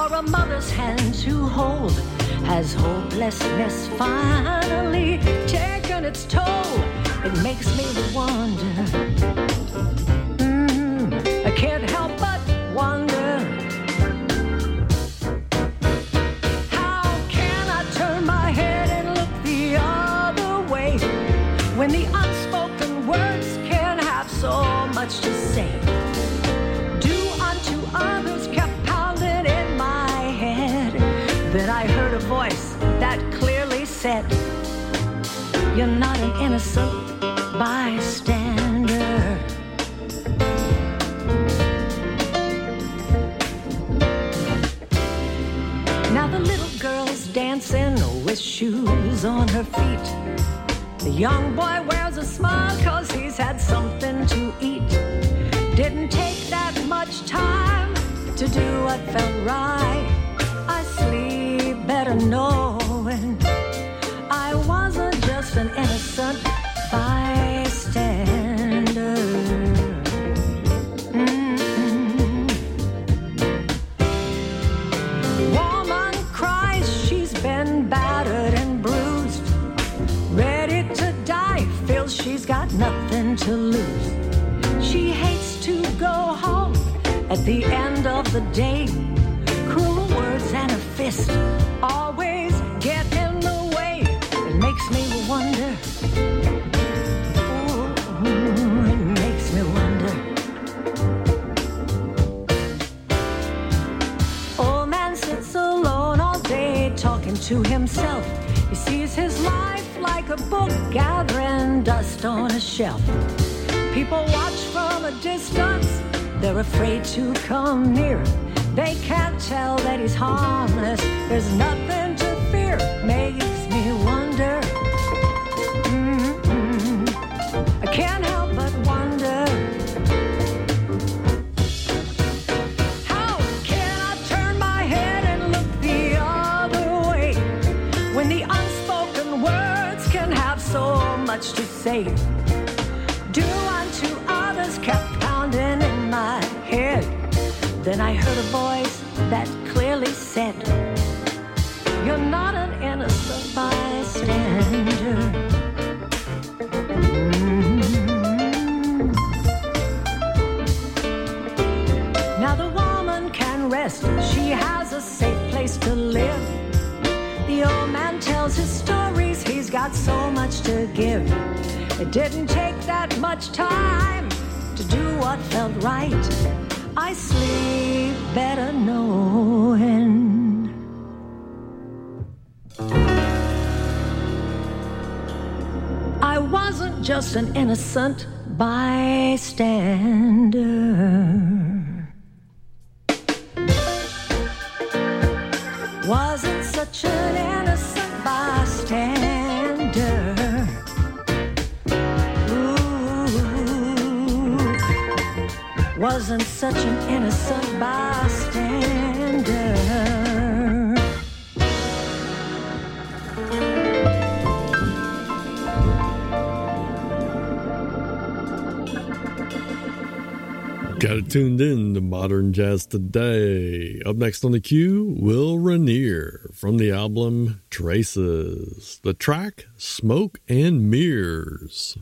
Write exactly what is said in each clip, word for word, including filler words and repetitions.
for a mother's hand to hold. Has hopelessness finally taken its toll? It makes me wonder. Mm, I can't help but wonder. How can I turn my head and look the other way when the unspoken words can have so much to say? Do unto others kept pounding in my head. Then I heard a voice that clearly said, you're not an innocent bystander. Now the little girl's dancing with shoes on her feet. The young boy wears a smile cause he's had something to eat. Didn't take that much time to do what felt right. I sleep better knowing I wasn't just an innocent bystander. Mm-hmm. Woman cries, she's been battered and bruised, ready to die, feels she's got nothing to lose. She hates to go home at the end of the day. Cruel words and a fist always get in the way. It makes me wonder. Ooh, it makes me wonder. Old man sits alone all day talking to himself. He sees his life like a book gathering dust on a shelf. People watch from a distance, they're afraid to come near. They can't tell that he's harmless, there's nothing to fear. Makes me wonder. Mm-hmm. I can't help but wonder. How can I turn my head and look the other way when the unspoken words can have so much to say? Do unto others kept pounding in my head. Then I heard a voice that clearly said, you're not an innocent bystander. Mm-hmm. Now the woman can rest, she has a safe place to live. The old man tells his stories, he's got so much to give. It didn't take that much time to do what felt right. I sleep better knowing I wasn't just an innocent bystander. Wasn't such an innocent bystander. Wasn't such an innocent bystander. Got it tuned in to Modern Jazz Today. Up next on the queue, Will Ranier from the album Traces. The track, Smoke and Mirrors.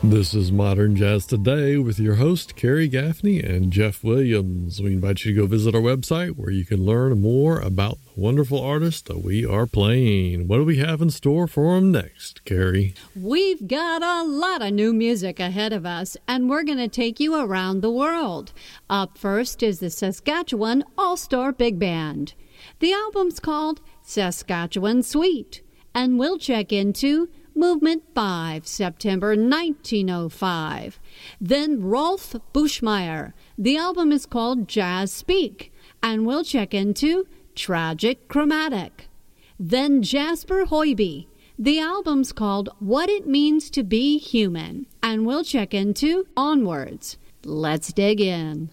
This is Modern Jazz Today with your host, Kerry Gaffney and Jeff Williams. We invite you to go visit our website where you can learn more about the wonderful artists that we are playing. What do we have in store for them next, Kerry? We've got a lot of new music ahead of us, and we're going to take you around the world. Up first is the Saskatchewan All-Star Big Band. The album's called Saskatchewan Suite, and we'll check into Movement five, September nineteen oh five. Then Rolf Buschmeyer. The album is called Jazz Speak, and we'll check into Tragic Chromatic. Then Jasper Hoiby. The album's called What It Means to Be Human, and we'll check into Onwards. Let's dig in.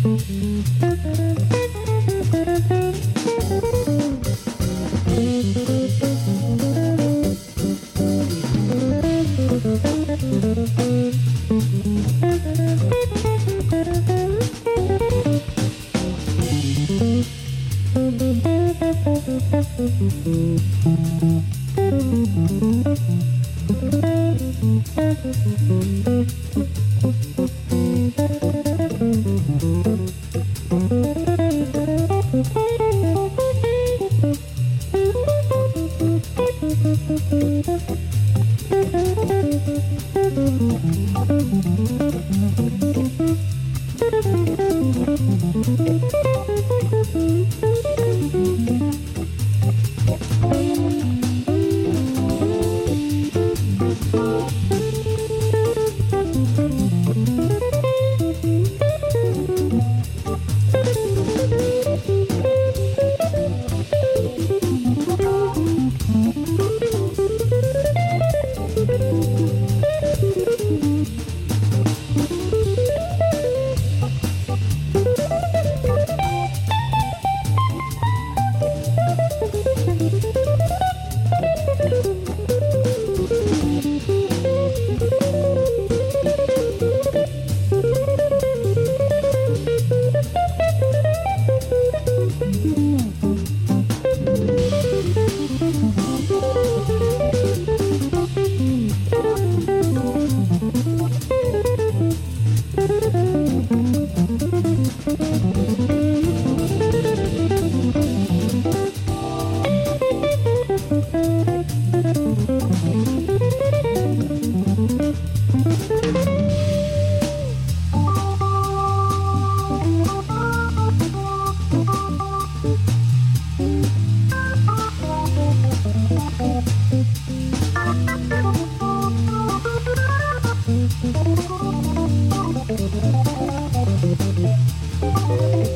Thank you.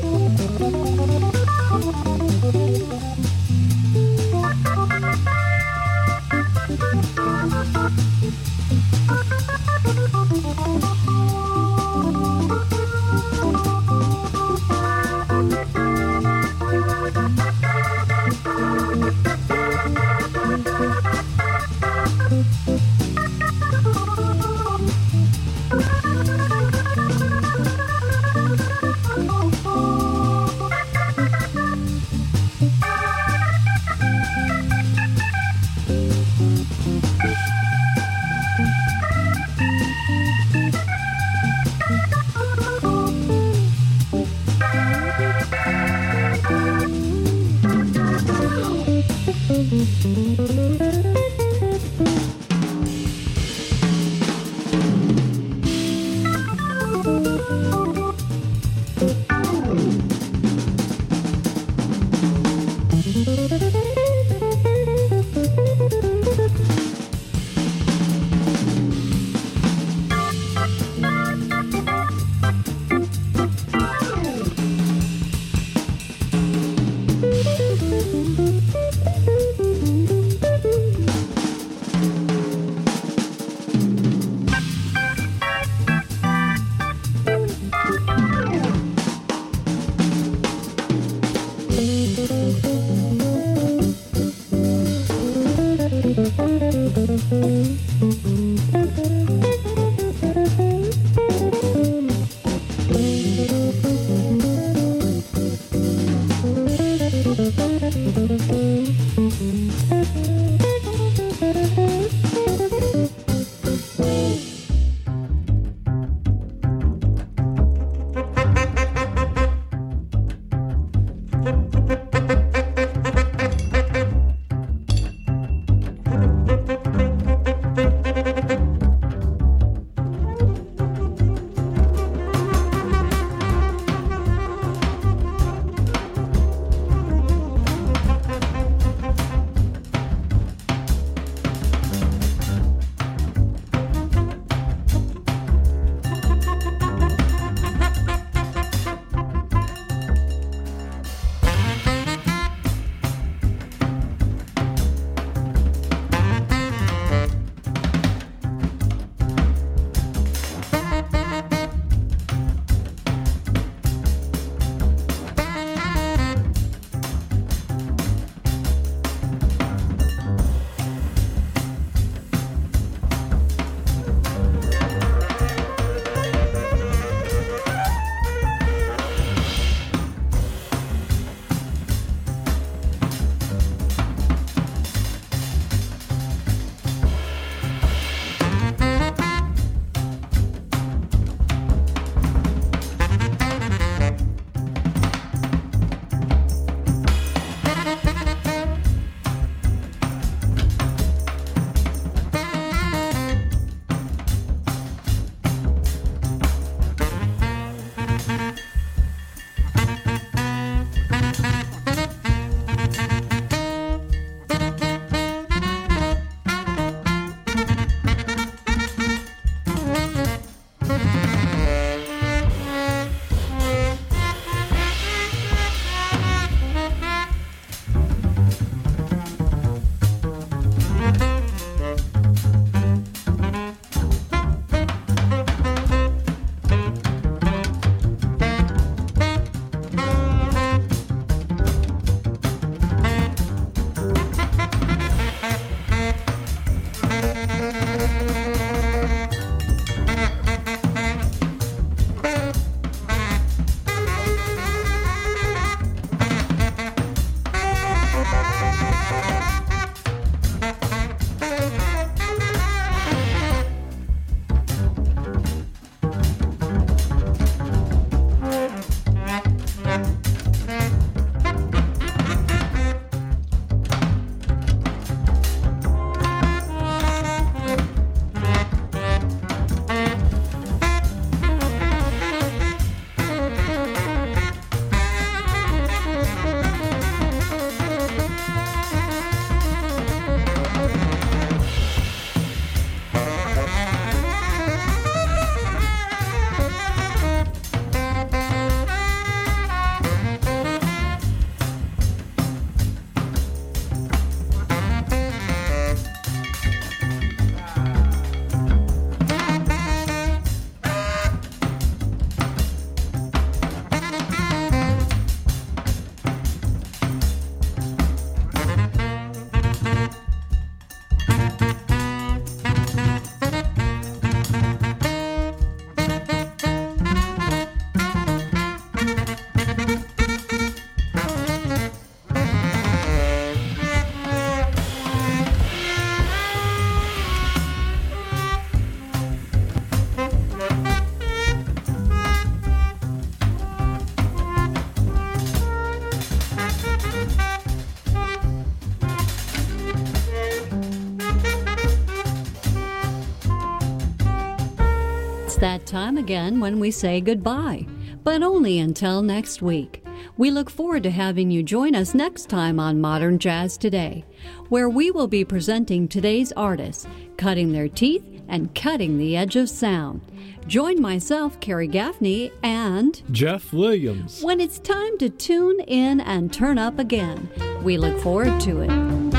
time again when we say goodbye, but only until next week. We look forward to having you join us next time on Modern Jazz Today, where we will be presenting today's artists, cutting their teeth and cutting the edge of sound. Join myself, Carrie Gaffney, and Jeff Williams when it's time to tune in and turn up again. We look forward to it.